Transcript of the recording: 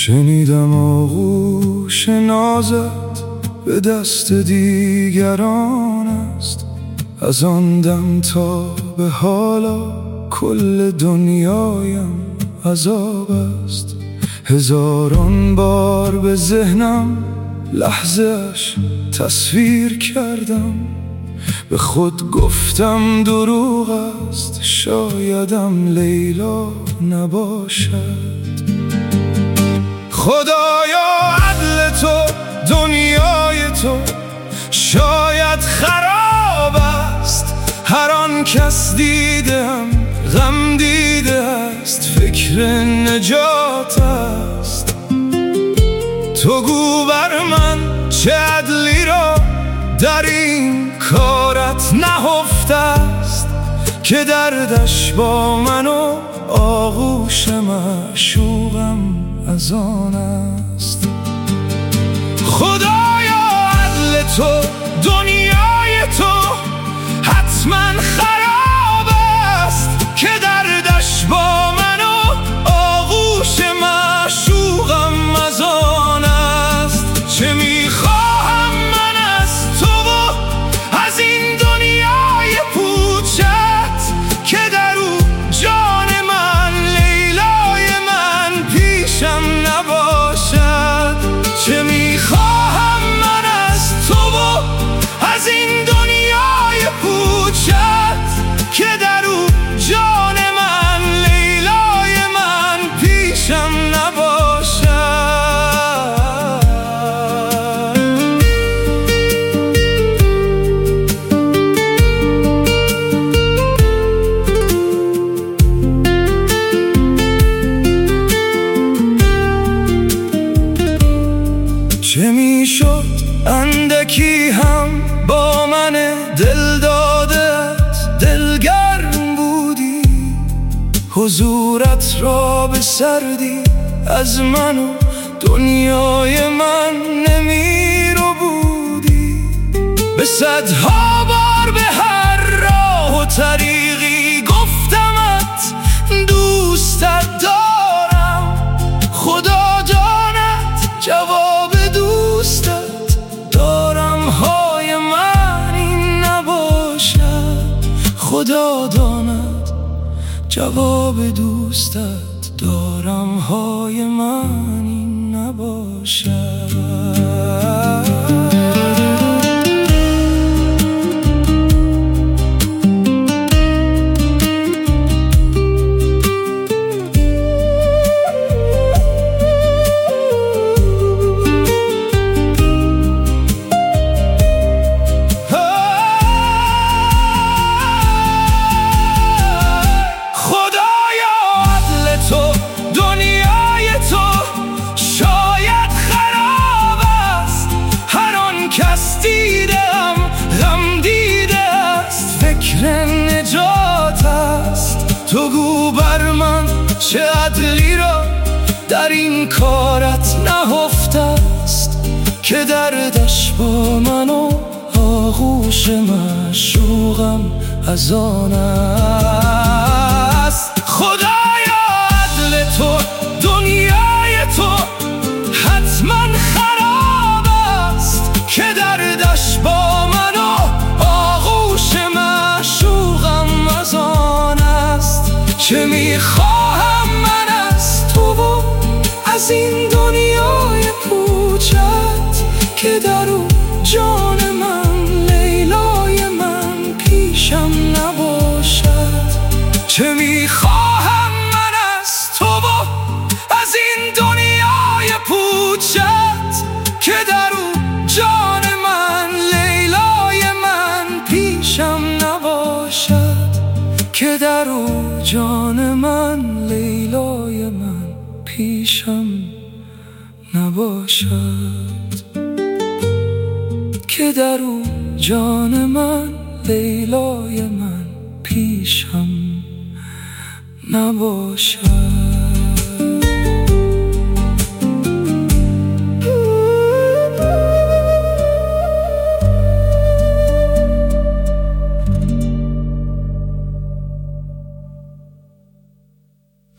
شنیدم آغوش نازت به دست دیگران است، از آن دم تا به حالا کل دنیایم عذاب است. هزاران بار به ذهنم لحظه‌اش تصویر کردم، به خود گفتم دروغ است، شایدم لیلا نباشد. خدایا عدل تو، دنیای تو شاید خراب است، هر آن کس دیدم غم دیده است، فکر نجات است. تو گو بر من چه عدلی را در این کارت نهفته است، که دردش با من و آغوش معشوقم از آن است. خدایا عدل تو، دنیای تو حتما خراب است، که دردش با من و آغوش معشوقم از آن است. چه میخواهم من از تو و از این دنیای پوچت، که در او جان من لیلای من پیشم نباشد. چه میخواهم من از تو و از این دنیای پوچت، که در او جان من لیلای من پیشم نباشد. چه میشد اندکی هم با من دل دادت، دلگرم بودی، حضورت را به سردی از من و دنیای من نمی رو بودی. به صدها بار به هر راه و طریقی گفتمت دوستت دارم، خدا جانت جواب دوستت دارم های من این نباشد. خدا داند جواب دوستت دارم های من این نباشد. دیدم غم دیده است، فکر نجات است. تو گو بر من چه عدلی را در این کارت نهفته است، که دردش با من و آغوش معشوقم از آن است. خدایا عدل تو، دنیای تو حتما خراب است، که دردش با من و آغوش معشوقم از آن است. چه میخواهم من از تو و از این دنیای پوچت، که در او جان من لیلای من پیشم نباشد. چه میخواهم من از تو و از این دنیای پوچت، که در او جان من لیلای من پیشم نباشد. که در او جان من لیلای من پیشم نباشد. که در او جان من لیلای من پیشم نباشد.